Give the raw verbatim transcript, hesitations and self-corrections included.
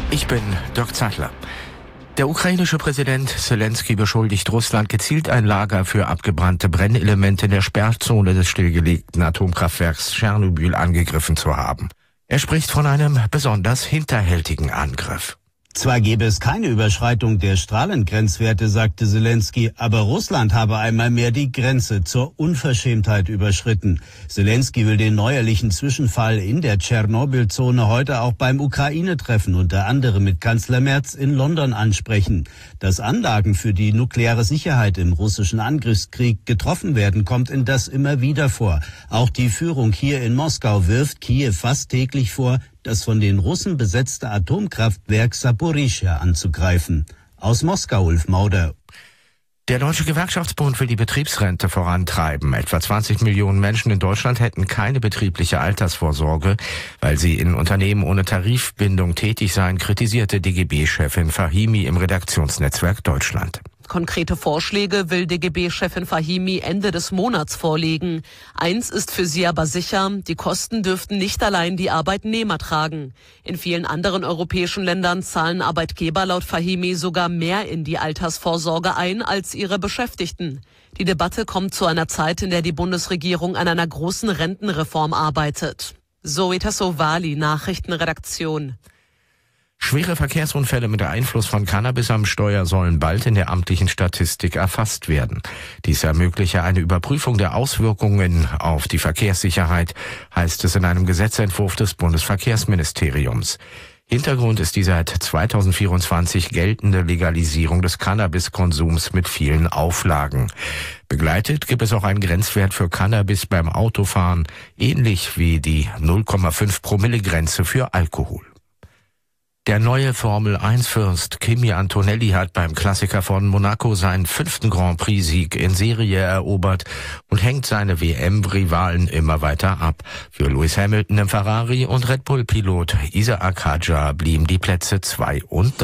Ich bin Dirk Zeitler. Der ukrainische Präsident Selenskyj beschuldigt Russland, gezielt ein Lager für abgebrannte Brennelemente in der Sperrzone des stillgelegten Atomkraftwerks Tschernobyl angegriffen zu haben. Er spricht von einem besonders hinterhältigen Angriff. Zwar gäbe es keine Überschreitung der Strahlengrenzwerte, sagte Selenskyj, aber Russland habe einmal mehr die Grenze zur Unverschämtheit überschritten. Selenskyj will den neuerlichen Zwischenfall in der Tschernobyl-Zone heute auch beim Ukraine-Treffen unter anderem mit Kanzler Merz in London ansprechen. Dass Anlagen für die nukleare Sicherheit im russischen Angriffskrieg getroffen werden, kommt in das immer wieder vor. Auch die Führung hier in Moskau wirft Kiew fast täglich vor, das von den Russen besetzte Atomkraftwerk Saporischschja anzugreifen. Aus Moskau, Ulf Mauder. Der Deutsche Gewerkschaftsbund will die Betriebsrente vorantreiben. Etwa zwanzig Millionen Menschen in Deutschland hätten keine betriebliche Altersvorsorge, weil sie in Unternehmen ohne Tarifbindung tätig seien, kritisierte D G B-Chefin Fahimi im Redaktionsnetzwerk Deutschland. Konkrete Vorschläge will D G B-Chefin Fahimi Ende des Monats vorlegen. Eins ist für sie aber sicher, die Kosten dürften nicht allein die Arbeitnehmer tragen. In vielen anderen europäischen Ländern zahlen Arbeitgeber laut Fahimi sogar mehr in die Altersvorsorge ein als ihre Beschäftigten. Die Debatte kommt zu einer Zeit, in der die Bundesregierung an einer großen Rentenreform arbeitet. Zoe Tassovali, Nachrichtenredaktion. Schwere Verkehrsunfälle mit Einfluss von Cannabis am Steuer sollen bald in der amtlichen Statistik erfasst werden. Dies ermögliche eine Überprüfung der Auswirkungen auf die Verkehrssicherheit, heißt es in einem Gesetzentwurf des Bundesverkehrsministeriums. Hintergrund ist die seit zweitausendvierundzwanzig geltende Legalisierung des Cannabiskonsums mit vielen Auflagen. Begleitet gibt es auch einen Grenzwert für Cannabis beim Autofahren, ähnlich wie die null Komma fünf Promille Grenze für Alkohol. Der neue Formel eins Fürst Kimi Antonelli hat beim Klassiker von Monaco seinen fünften Grand Prix-Sieg in Serie erobert und hängt seine W M-Rivalen immer weiter ab. Für Lewis Hamilton im Ferrari und Red Bull-Pilot Isaac Hadjar blieben die Plätze zwei und